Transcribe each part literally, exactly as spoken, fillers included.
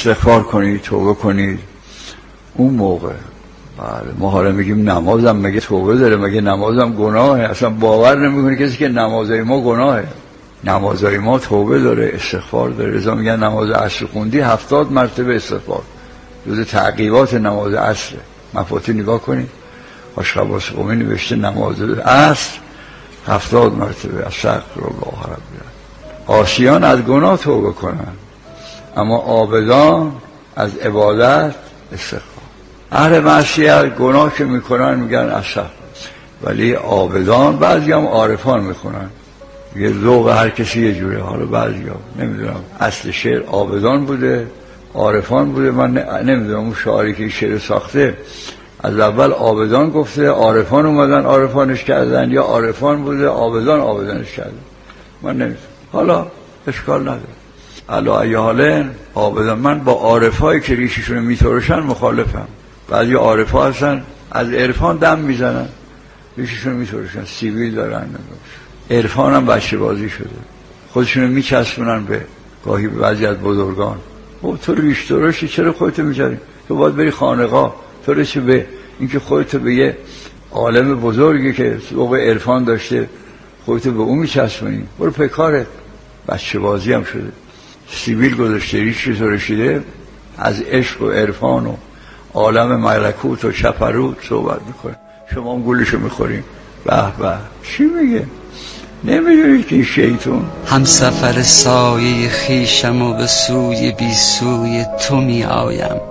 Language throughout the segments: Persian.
استغفار کنید، توبه کنید. اون موقع بله ما حالا میگیم نمازم مگه توبه داره؟ مگه نمازم گناهه؟ اصلا باور نمیکنه کسی که نمازای ما گناهه. نمازای ما توبه داره، استغفار داره. رضا میگن نماز عصر خوندی هفتاد مرتبه استغفار، جز تعقیبات نماز عصر. مفاتیح نگاه کنید، آشخباس قومی نوشته نماز عصر هفتاد مرتبه استغفر الله ربی. عاصیان از گناه توبه کنن، اما عابدان از عبادت استغفار. اهل معصیت گناه که میکنن میگن استغفر، ولی عابدان بعضی هم عارفان میکنن. یه ذوق هر کسی یه جوره. حالا بعضی ها نمیدونم اصل شعر عابدان بوده عارفان بوده. من نمیدونم اون شاعری که شعر ساخته از اول عابدان گفته، عارفان اومدن عارفانش کردن، یا عارفان بوده عابدان عابدانش کردن. من نمیدونم، حالا اشکال نداره. علا ای حاله عابدان. من با عارفایی که ریششون میترشن مخالفم. بعضی عارفا هستن از عرفان دم میزنن، ریششون میترشن، سیبیل دارن. عرفان هم بچه بازی شده، خودشون میچسبونن به گاهی به بعضی از بزرگان. او تو ریش ترشی، چرا خودتو میزنی؟ تو باید بری خانقاه. تو رسی به اینکه خودتو به یه عالم بزرگی که ذوق عرفان داشته خودتو به اون میچسبونی، برو پکارت. بچه بازی هم شده، سیبیل گذاشته، ریش ترشیده، از عشق و عرفان و عالم ملکوت و شپروت صحبت میکنه. شما هم گولشو میخوریم. به به چی میگه؟ نمیدونید که شیطون هم سفر سایه خیشم و به سوی بی سوی تو می آیم.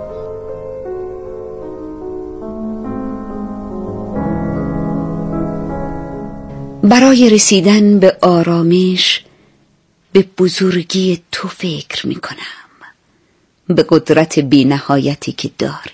برای رسیدن به آرامش به بزرگی تو فکر می کنم، به قدرت بی نهایتی که داری.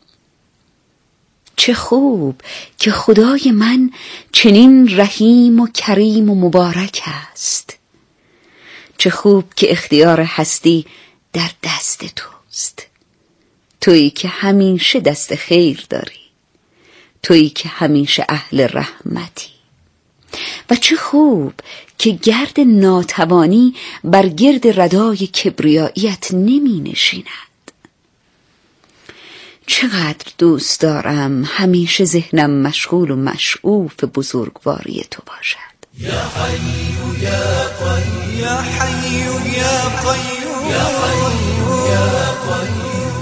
چه خوب که خدای من چنین رحیم و کریم و مبارک است. چه خوب که اختیار هستی در دست توست. تویی که همیشه دست خیر داری، تویی که همیشه اهل رحمتی. و چه خوب که گرد ناتوانی بر گرد ردای کبریاییت نمی نشیند. چقدر دوست دارم همیشه ذهنم مشغول و مشعوف بزرگواری تو باشد. یا حی یا قیوم، یا حی یا قیوم، یا حی یا قیوم،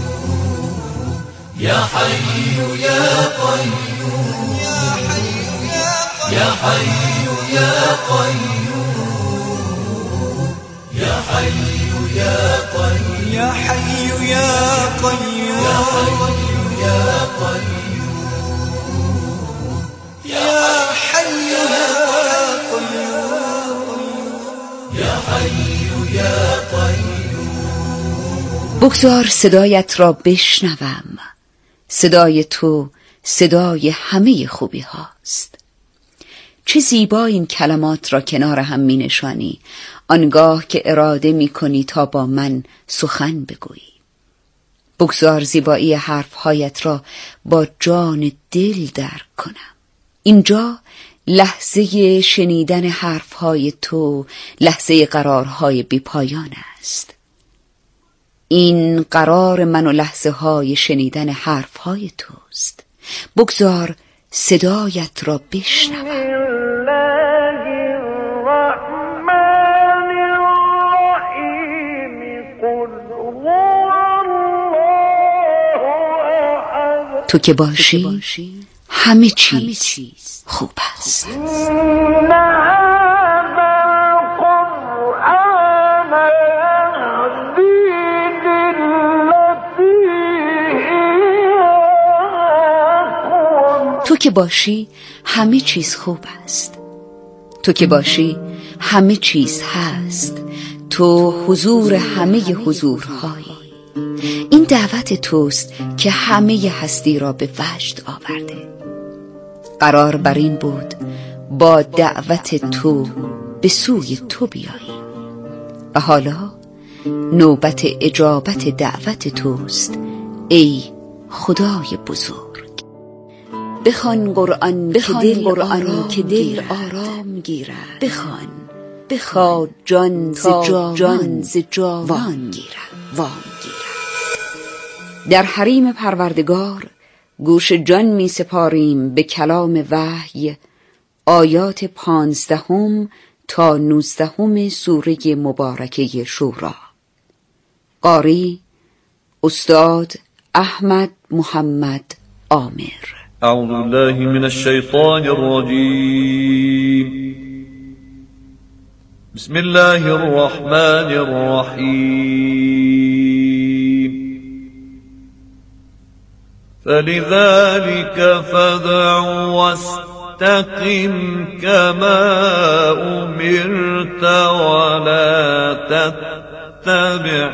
یا حی یا قیوم، یا حی یا قیوم، یا حی یا قیوم، یا حی یا قیوم، یا حی یا قیوم، یا حی یا قیوم، یا حی یا قیوم. بگذار صدایت را بشنوم. صدای تو صدای همه خوبی هاست. چه زیبا این کلمات را کنار هم می نشانی آنگاه که اراده می کنی تا با من سخن بگویی. بگذار زیبایی حرفهایت را با جان دل درک کنم. اینجا لحظه شنیدن حرفهای تو، لحظه قرارهای بی پایان است. این قرار من و لحظه های شنیدن حرفهای توست. بگذار صدایت را بشنوم. تو که باشی همه چیز خوب است. تو که باشی همه چیز خوب است. تو که باشی همه چیز هست. تو حضور همه حضورهایی. این دعوت توست که همه هستی را به وجد آورده. قرار بر این بود با دعوت تو به سوی تو بیاییم و حالا نوبت اجابت دعوت توست ای خدای بزرگ. بخوان قرآن، بخوان قرآن که دل آرام گیرد. بخوان بخواد جان ز جان ز جاوان گیرم وام گیرم. در حریم پروردگار گوش جان می سپاریم به کلام وحی، آیات پانزدهم تا نوزدهم سوره مبارکه شورا. قاری استاد احمد محمد عامر. اعوذ بالله من الشیطان الرجیم. بسم الله الرحمن الرحیم. فلذلك فادع واستقم كما أمرت ولا تتبع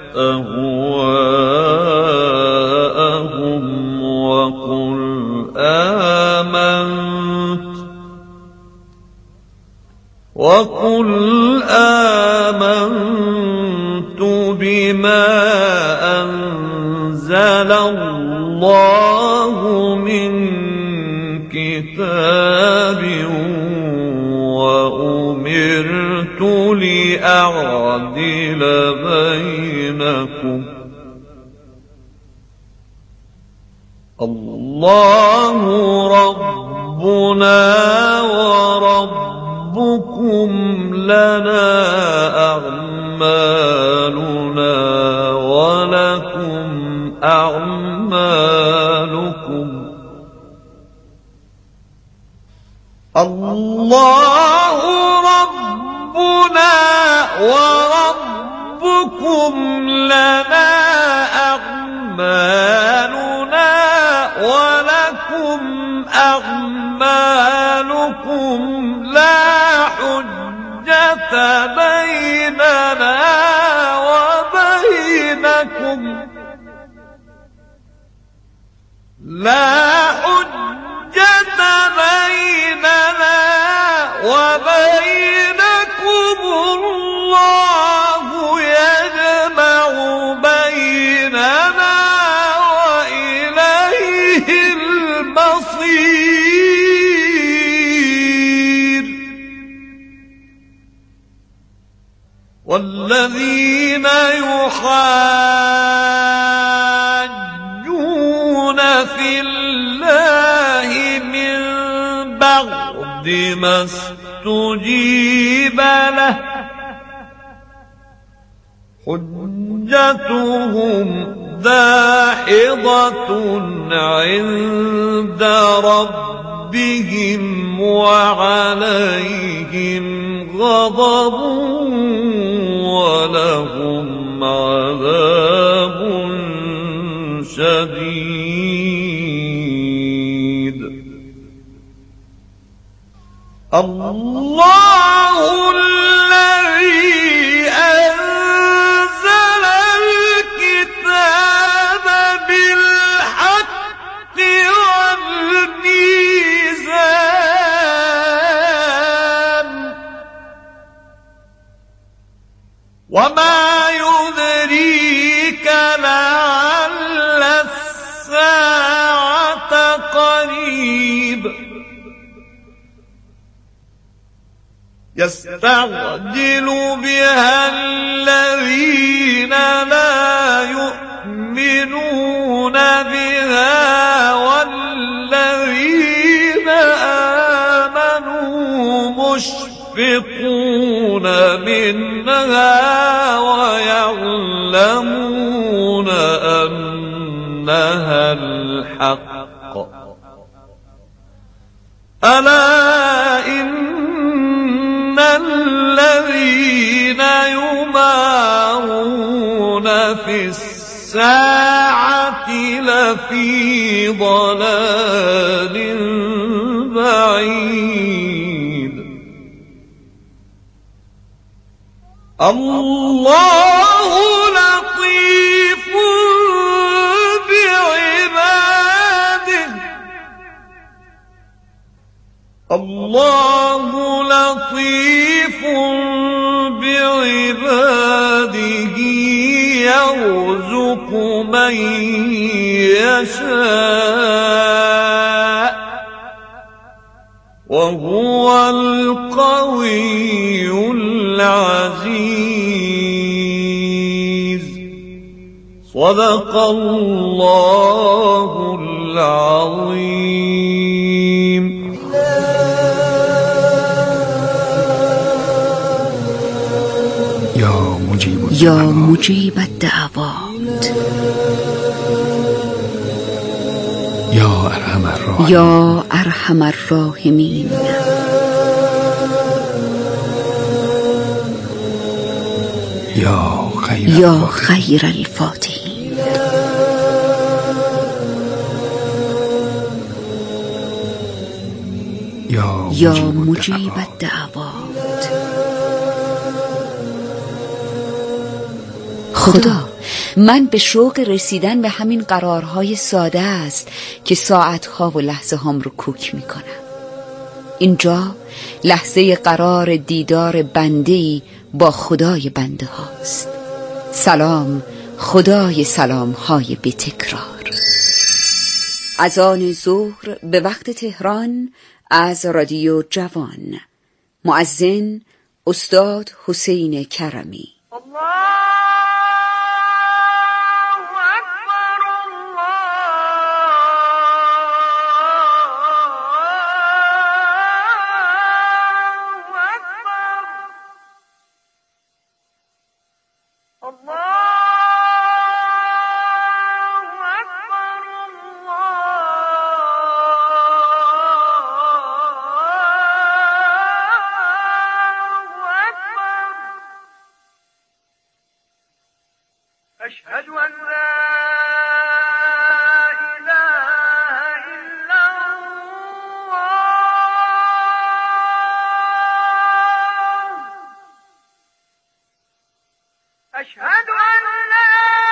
أهواءهم وقل آمنت وقل آمنت بما أنزل الله من كتاب وأمرت لأعدل بينكم الله ربنا وربكم لنا أعمالنا ولكم أعمالكم الله ربنا وربكم لنا أعمالنا ولكم أعمالكم لا حجة بيننا وبينكم لا حجة بيننا وبينكم الله يجمع بيننا وإليه المصير. والذين يحاجون في الله من بعد ما استجيب له حجتهم داحضة عند ربهم وعليهم غضب ولهم عذاب شديد. الله الذي أنزل الكتاب بالحق والميزان وما يدريك لعل الساعة قريب. يستعجل بها الذين لا يؤمنون بها والذين آمنوا مشفقون منها ويعلمون أنها الحق. ألا إن الذين يمارون في الساعة لفي ضلال بعيد. الله لطيف بعباده الله لطيف بعباده يرزق من يشاء وهو القوي العزيز. صدق الله العظيم. یا مجیب یا مجیب الدعوات، یا ارحم الراحمین، یا ارحم الراحمین، یا خیر یا خیر الفاتحین. یا مجیب الدعوات. خدا، من به شوق رسیدن به همین قرارهای ساده است که ساعتها و لحظه هام رو کوک میکنم. اینجا لحظه قرار دیدار بنده‌ای با خدای بنده هاست. سلام خدای سلام های بی تکرار. از آن ظهر به وقت تهران از رادیو جوان. مؤذن استاد حسین کرمی. أشهد أن لا إله إلا الله. أشهد أن لا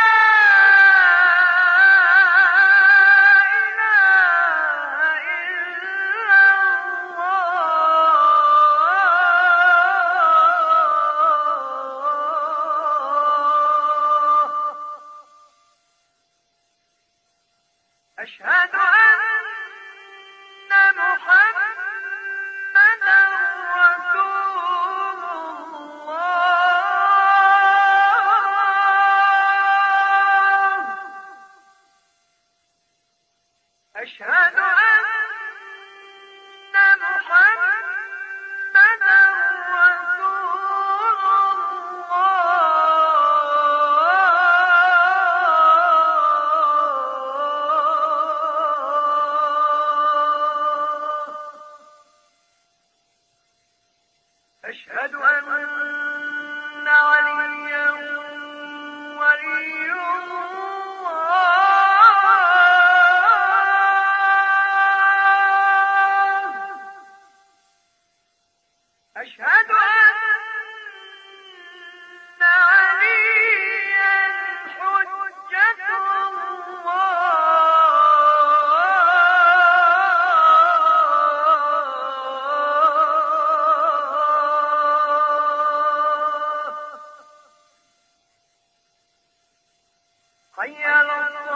إله إلا الله. أشهد أن محمدا رسول الله. أشهد أن محمدا رسول الله. أشهد أن عليا ولي الله. أشهد أن عليا حجة الله. حي على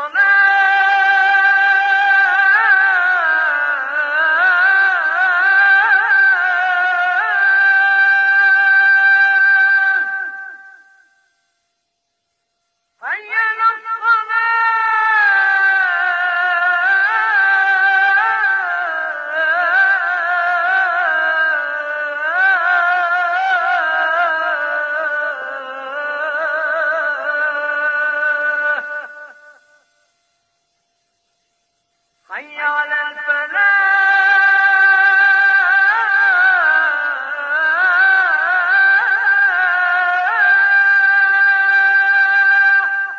الصلاة. حي على الصلاة. حي على الفلاح.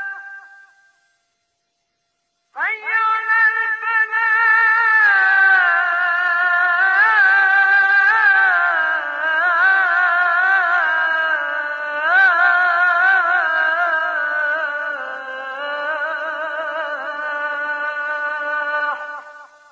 حي على الفلاح.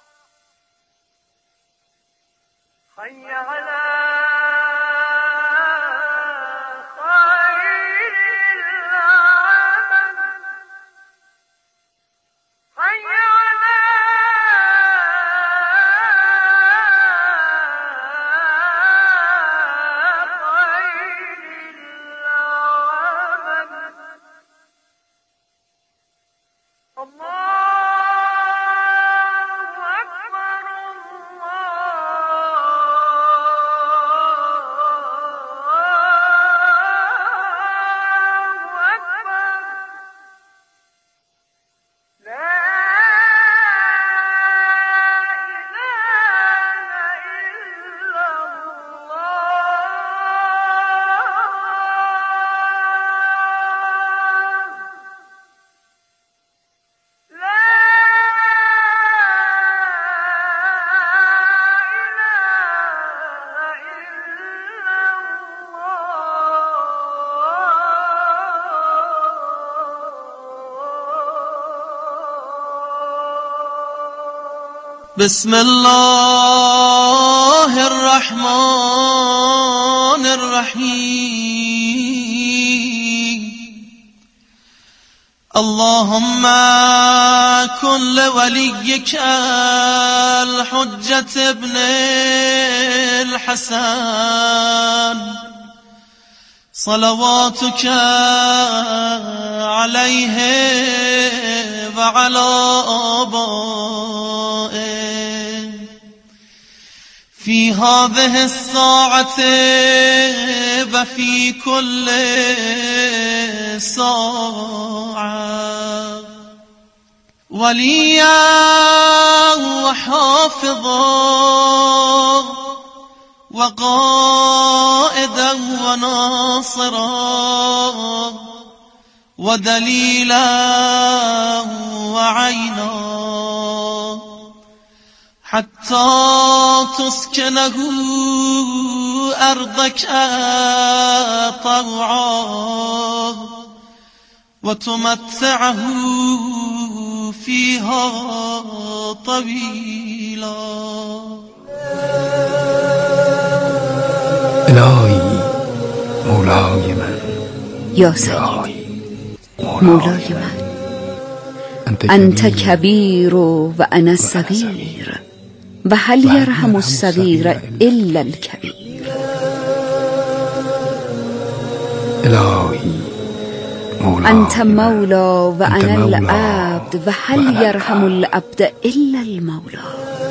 بسم الله الرحمن الرحیم. اللهم كن لوليك الحجة ابن الحسن صلواتك عليه وعلى آبائه في هذه الساعة وفي كل ساعة وليا وحافظا وقائدا وناصرا ودليلا وعينا حتى تسكنه أرضك طوعا وتمتعه فيها طويلا. الهی مولای من، یا سیدی مولای من، انت کبیر و انا الصغیر و هل یرحم الصغیر الا الکبیر. الهی مولای انت مولا و انا العبد و هل یرحم العبد الا المولا.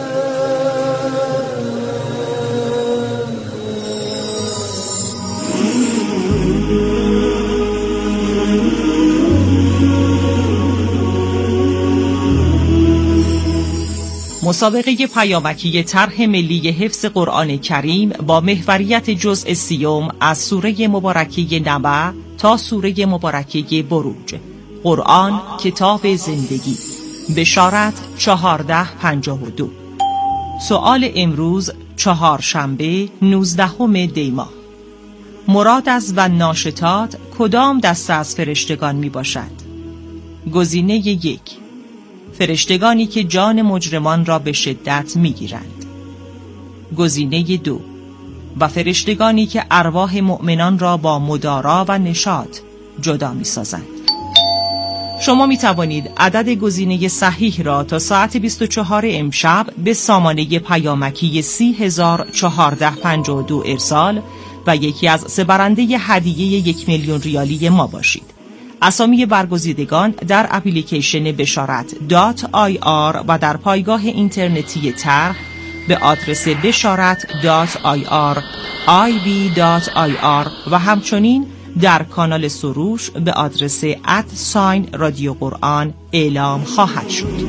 مسابقه پیامکی طرح ملی حفظ قرآن کریم با محوریت جزء سیوم از سوره مبارکه نبع تا سوره مبارکه بروج. قرآن کتاب زندگی. بشارت چهارده پنجاه و دو. سوال امروز چهارشنبه نوزدهم دی ماه. مراد از و ناشطات کدام دسته از فرشتگان می باشد؟ گزینه یک، فرشتگانی که جان مجرمان را به شدت میگیرند. گزینه دو، و فرشتگانی که ارواح مؤمنان را با مدارا و نشاط جدا میسازند. شما می توانید عدد گزینه صحیح را تا ساعت بیست و چهار امشب به سامانه پیامکی سی هزار چهارده پنجاه و دو ارسال و یکی از سه برنده هدیه یک میلیون ریالی ما باشید. اسامی برگزیدگان در اپلیکیشن بشارت دات آی آر و در پایگاه اینترنتی طرح به آدرس بشارت دات آی آر آی بی دات آی آر و همچنین در کانال سروش به آدرس ات ساین رادیو قرآن اعلام خواهد شد.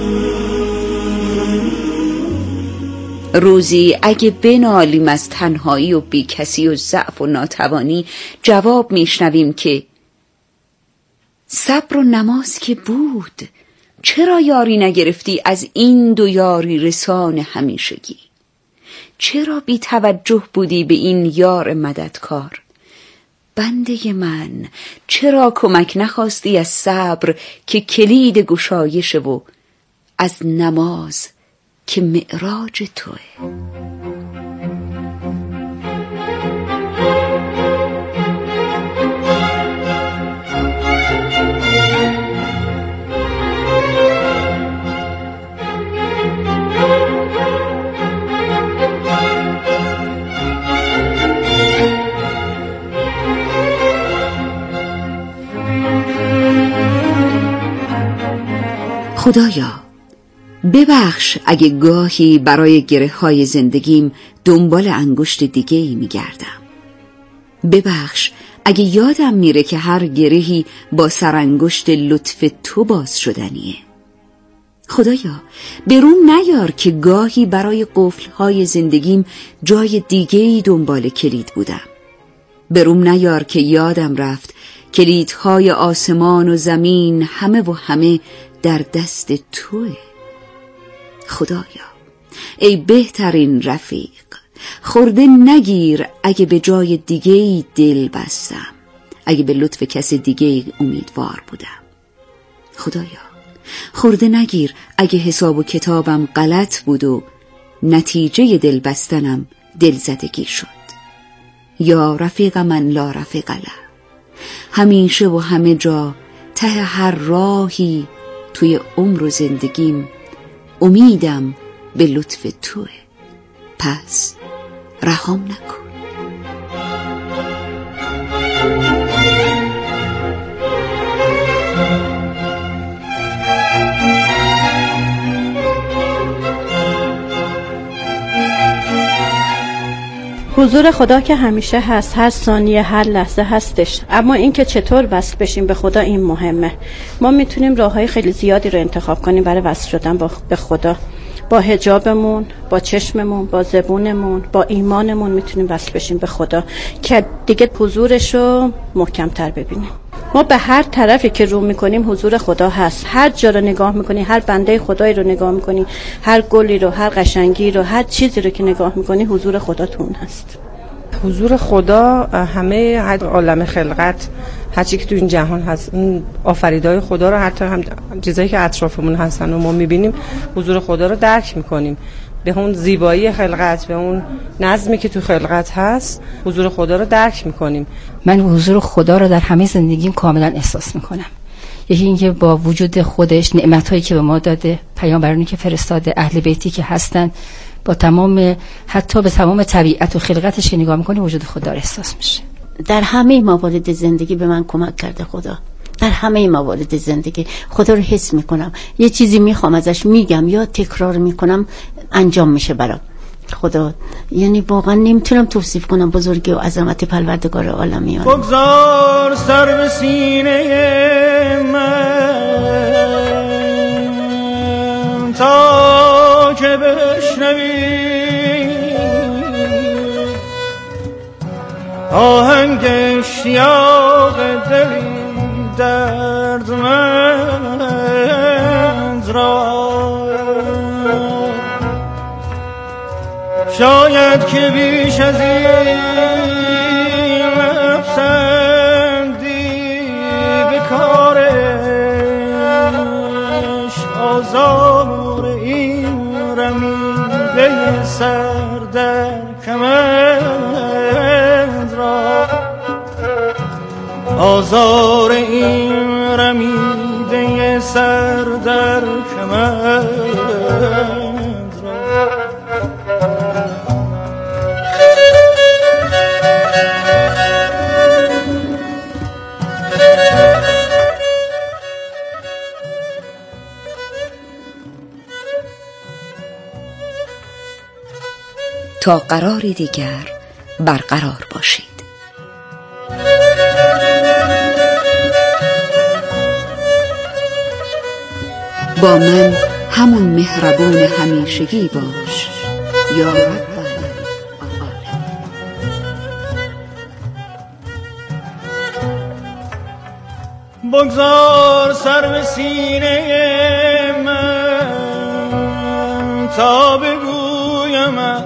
روزی اگه بنالیم از تنهایی و بیکسی و ضعف و ناتوانی، جواب میشنویم که صبر و نماز که بود، چرا یاری نگرفتی از این دو یاری رسان همیشگی؟ چرا بی توجه بودی به این یار مددکار؟ بنده من، چرا کمک نخواستی از صبر که کلید گشایشه و از نماز که معراج توه؟ خدایا ببخش اگه گاهی برای گره های زندگیم دنبال انگشت دیگه ای می گردم. ببخش اگه یادم میره که هر گرهی با سرانگشت لطف تو باز شدنیه. خدایا بروم نیار که گاهی برای قفل‌های زندگیم جای دیگه‌ای دنبال کلید بودم. بروم نیار که یادم رفت کلیدهای آسمان و زمین همه و همه در دست توه. خدایا ای بهترین رفیق، خورده نگیر اگه به جای دیگه‌ای دل بستم، اگه به لطف کس دیگه‌ای امیدوار بودم. خدایا خورده نگیر اگه حساب و کتابم غلط بود و نتیجه دل بستنم دلزدگی شد. یا رفیق من لا رفیق له، همیشه و همه جا ته هر راهی توی عمر و زندگیم امیدم به لطف توه، پس رهام نکن. حضور خدا که همیشه هست، هر ثانیه هر لحظه هستش، اما این که چطور وصل بشیم به خدا این مهمه. ما میتونیم راههای خیلی زیادی رو انتخاب کنیم برای وصل شدن با به خدا. با حجابمون، با چشممون، با زبونمون، با ایمانمون میتونیم وصل بشیم به خدا که دیگه حضورش رو محکم‌تر ببینیم. ما به هر طرفی که رو میکنیم حضور خدا هست. هر جا رو نگاه میکنی، هر بنده خدایی رو نگاه میکنی، هر گلی رو، هر قشنگی رو، هر چیزی رو که نگاه میکنی حضور خدا تو اون هست. حضور خدا همه عالم خلقت، هر چی که تو این جهان هست، اون آفریدهای خدا رو، حتی هم چیزایی که اطرافمون هستن و ما میبینیم، حضور خدا رو درک میکنیم. به اون زیبایی خلقت، به اون نظمی که تو خلقت هست، حضور خدا رو درک میکنیم. من حضور خدا رو در همه زندگیم کاملا احساس میکنم. یکی اینکه با وجود خودش، نعمتایی که به ما داده، پیامبرانی که فرستاده، اهل بیتی که هستن، با تمام، حتی به تمام طبیعت و خلقتش که نگاه میکنی وجود خدا رو احساس میشه. در همه موارد زندگی به من کمک کرده خدا. در همه موارد زندگی خدا رو حس میکنم. یه چیزی میخوام ازش میگم یا تکرار میکنم، انجام میشه برام. خدا یعنی واقعا نمیتونم توصیف کنم بزرگی و عظمت پروردگار عالمیان. بگذار سر به سینه من تا که بشنوی آهنگ اشتیاق دلی دردمند را. شاید که بیش از این نپسندی به کارش، آزار این رمیده سر در کمند را، آزار این رمیده سر در کمند را. تا قراری دیگر برقرار باشید. با من همون مهربون همیشگی باش یا رب بگذار سر به سینه من تا بگویمت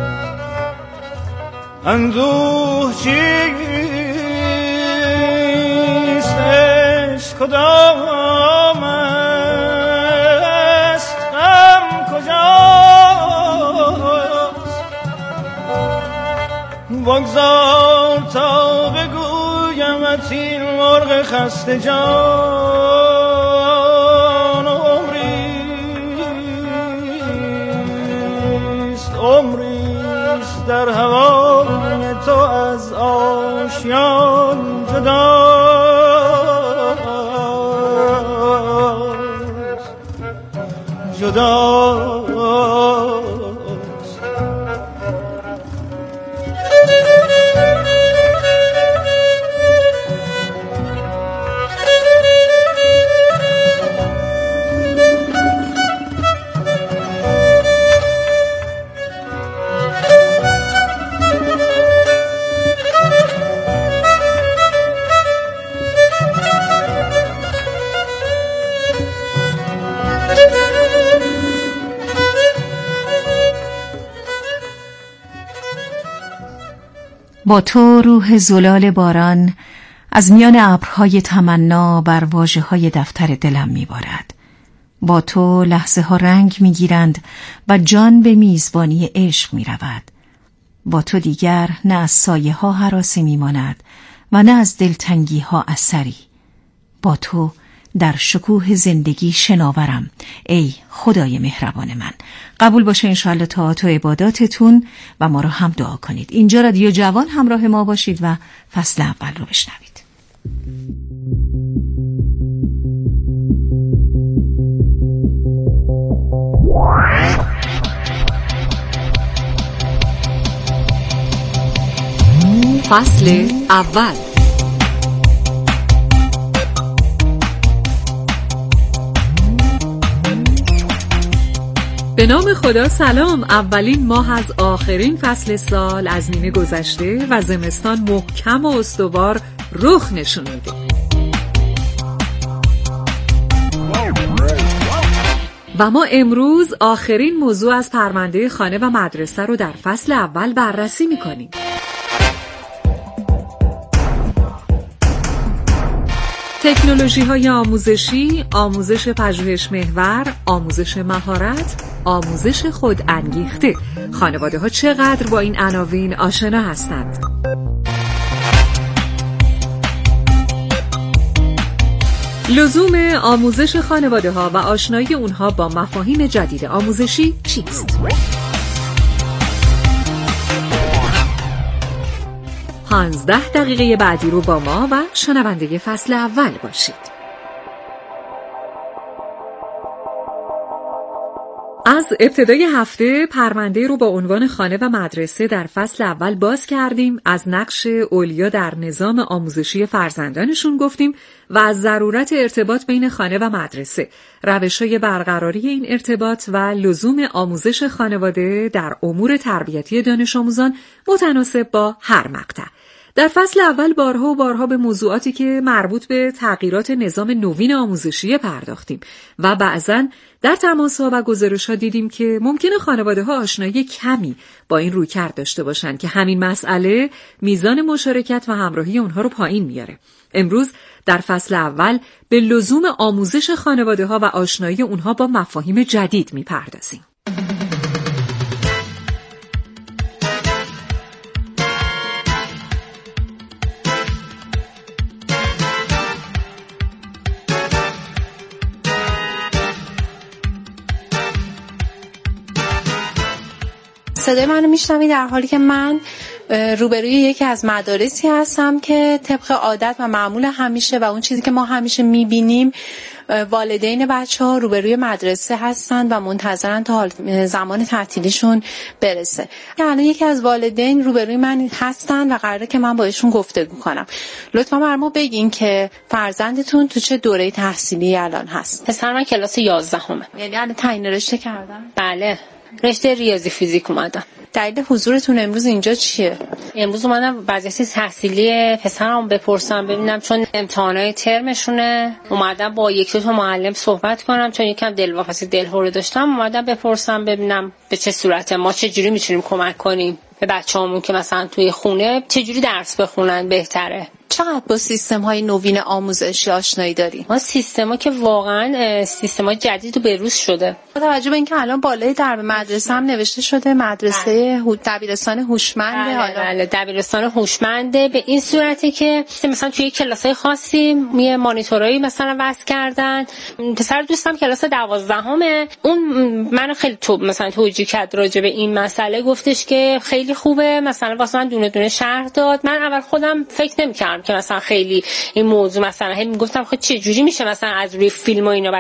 اندوه چیست، عشق کدام است، غم کجاست. بگذار تا بگویمت این مرغ خسته جان عمریست، عمریست در هوای تو از آشیان جداست. جداست. با تو روح زلال باران از میان ابرهای تمنا بر واژه‌های دفتر دلم می‌بارد. با تو لحظه ها رنگ می‌گیرند و جان به میزبانی عشق می‌رود. با تو دیگر نه از سایه ها هراسی می‌ماند و نه از دلتنگی ها اثری. با تو در شکوه زندگی شناورم ای خدای مهربان من. قبول باشه انشاءالله طاعات و عباداتتون و ما رو هم دعا کنید. اینجا رادیو جوان همراه ما باشید و فصل اول رو بشنوید. فصل اول. به نام خدا سلام. اولین ماه از آخرین فصل سال از نیمه گذشته و زمستان محکم و استوار رخ نشون میده. و ما امروز آخرین موضوع از پرونده خانه و مدرسه رو در فصل اول بررسی میکنیم. تکنولوژی های آموزشی، آموزش پژوهش محور، آموزش مهارت، آموزش خود انگیخته. خانواده ها چقدر با این عناوین آشنا هستند؟ لزوم آموزش خانواده ها و آشنایی اونها با مفاهیم جدید آموزشی چیست؟ پانزده دقیقه بعدی رو با ما و شنونده فصل اول باشید. از ابتدای هفته پرونده رو با عنوان خانه و مدرسه در فصل اول باز کردیم. از نقش اولیا در نظام آموزشی فرزندانشون گفتیم و از ضرورت ارتباط بین خانه و مدرسه، روش‌های برقراری این ارتباط و لزوم آموزش خانواده در امور تربیتی دانش آموزان متناسب با هر مقطع. در فصل اول بارها و بارها به موضوعاتی که مربوط به تغییرات نظام نوین آموزشی پرداختیم و بعضاً در تماس‌ها و گزارش‌ها دیدیم که ممکنه خانواده‌ها آشنایی کمی با این رویکرد داشته باشند که همین مسئله میزان مشارکت و همراهی اونها رو پایین میاره. امروز در فصل اول به لزوم آموزش خانواده‌ها و آشنایی اونها با مفاهیم جدید میپردازیم. صدای منو میشنوی در حالی که من روبروی یکی از مدارسی هستم که طبق عادت و معمول همیشه و اون چیزی که ما همیشه میبینیم والدین بچه ها روبروی مدرسه هستن و منتظرن تا زمان تعطیلیشون برسه. الان یکی از والدین روبروی من هستن و قراره که من باشون گفتگو کنم. لطفا بر ما بگین که فرزندتون تو چه دوره تحصیلی الان هست؟ پسر من کلاس یازدهمه. یعنی الان تعیین رشته کردن؟ بله، رشته ریاضی فیزیک اومدم. دلیل حضورتون امروز اینجا چیه؟ امروز اومدم وضعیت تحصیلی پسرم بپرسم ببینم، چون امتحانات ترمشونه. اومدم با یک دو تا معلم صحبت کنم چون یکم دلواپسی دلهوره داشتم. اومدم بپرسم ببینم به چه صورت ما چه جوری میتونیم کمک کنیم به بچه‌هامون که مثلا توی خونه چه جوری درس بخونن بهتره. چقدر با سیستم‌های نوین آموزشی آشنایی داری؟ ما سیستما که واقعا سیستم‌های جدید و بروز شده. با توجه به اینکه الان بالای درب مدرسه هم نوشته شده مدرسه دبیرستان هوشمند، حالا بله دبیرستان هوشمنده به این صورتی که مثلا توی کلاس‌های خاصی یه مانیتورایی مثلا وضع کردن. پسر دوستم کلاس دوازدهمه، اون منو خیلی تو مثلا توجیه کرد راجع به این مسئله، گفتش که خیلی خوبه، مثلا واسه من دونه دونه شرح داد. من اول خودم فکر نمی‌کردم که مثلا خیلی این موضوع مثلا هم میگفتم خب چه جوری میشه مثلا از روی فیلم و اینا